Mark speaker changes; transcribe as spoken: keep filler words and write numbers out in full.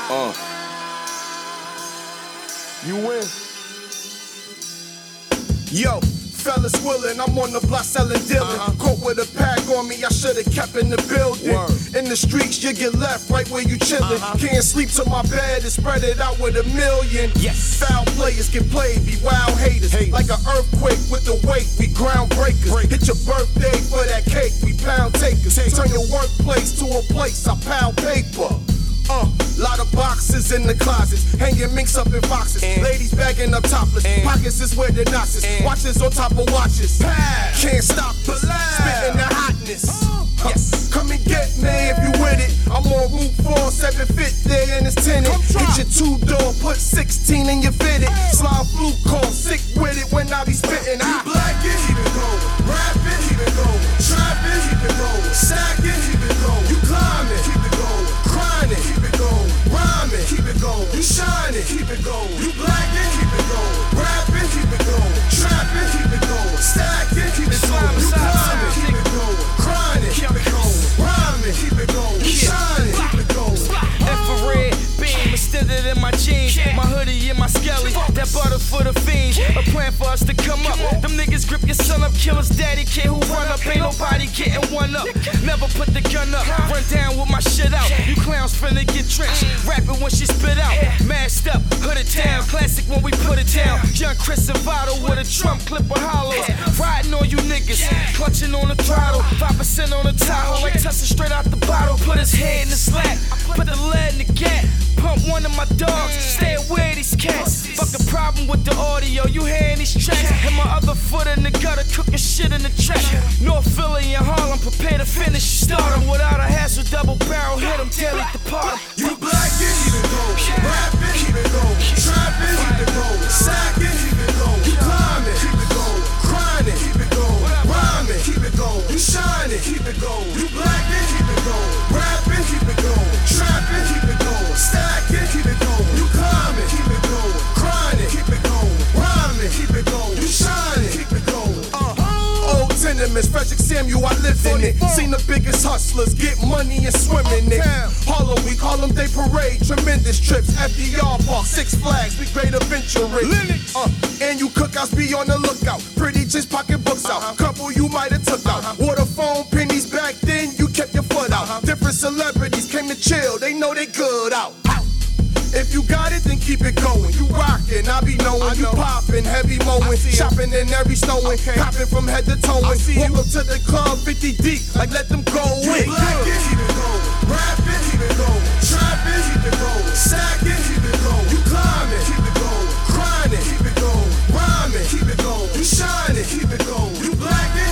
Speaker 1: Uh. You win.
Speaker 2: Yo, fellas willin', I'm on the block selling dealin'. Uh-huh. Caught with a pack on me, I should've kept in the building. Word. In the streets, you get left right where you chillin'. Uh-huh. Can't sleep to my bed and spread it out with a million.
Speaker 1: Yes.
Speaker 2: Foul players get played, be wild haters. haters. Like an earthquake with the weight, we groundbreakers. Break. Hit your birthday for that cake, we pound takers. Take. Turn your workplace to a place, I pound paper. Uh, lot of boxes in the closets, hanging minks up in boxes. And ladies bagging up topless, and pockets is where the knots is. Watches on top of watches. Pad. Can't stop us, spitting the hotness. Uh, yes. Come and get me if you with it. I'm on Route four, seven fifty and it's tinted. Hit your two door, put sixteen in your fitted. Slide flute call, sick with it when I be spitting. I blackin', keep it going. Rapping, keep it going. Trapping, keep it going. Stacking, keep it going. You climbing, keep it going. Grinding, keep it going. Rhyming, keep it going. You shining, keep it going. You blacking, keep it going. Rapping, keep it going. Trapping, keep it going. Stacking, keep it going. You climbing, keep it going. Grinding, keep it going. Rhyming, keep it going. You shining, keep it going.
Speaker 3: Infrared beam extended in my jeans, my hoodie in my skelly. That butter for the fiends, a plan for us to come up. Them niggas grip your son up, kill his daddy, kid who run up. Ain't nobody getting one up. Never put the gun up, run down with my shit out. You clowns finna get drenched, rapping when she spit out. Masked up, hooded town, classic when we put it down. Young Chris and Votto with a Trump clip of hollows. Riding on you niggas, clutching on the throttle. Five percent on the Tahoe, like Tussing straight out the bottle. Put his head in the slack, put the lead in the gap. Pump one of my dogs, stay away these cats. Fuck a problem with the audio, you hearing these tracks. And my other foot in the gutter, cooking shit in the track. North Philly and Harlem, prepare to finish. Start 'em without a hassle, double barrel, hit 'em, tail it depart.
Speaker 2: You blackin', keep it going. Rapping, keep it going. Trapping, keep it going. Stacking, keep it going. You climbing, keep it going. Grinding, keep it going. Rhyming, keep it going. You shining, keep it going. You blackin', keep it going. Rapping, keep it going. Trapping, keep it going. Stacking, keep it going. You climbing, keep it going. Grinding, keep it going. Rhyming, keep it going. You shining, keep it going. Uh, old tenements, Frederick Samuel, I live in it. Seen the biggest hustlers get money and swim in it. Harlem, we call them Day Parade, tremendous trips. F D R Park, Six Flags, we great adventure rich. Uh, and you cookouts, be on the lookout. Pretty just pocket books out. Couple you might have took out. Water phone pennies back then, you kept your foot out. Different celebrities came to chill, they know they good out. If you got it, then keep it going. You rockin', I be knowin'. You poppin', heavy mowing, shopping in every snowing, okay. Popping from head to toe. Walk up to the club, fifty deep, like let them go in. You blackin', keep it going. Rapping, keep it going. Trapping, keep it going. Stacking, keep it going. You climbing, keep it going. Grinding, keep it going. Rhyming, keep it going. You shining, keep it going. You blackin'.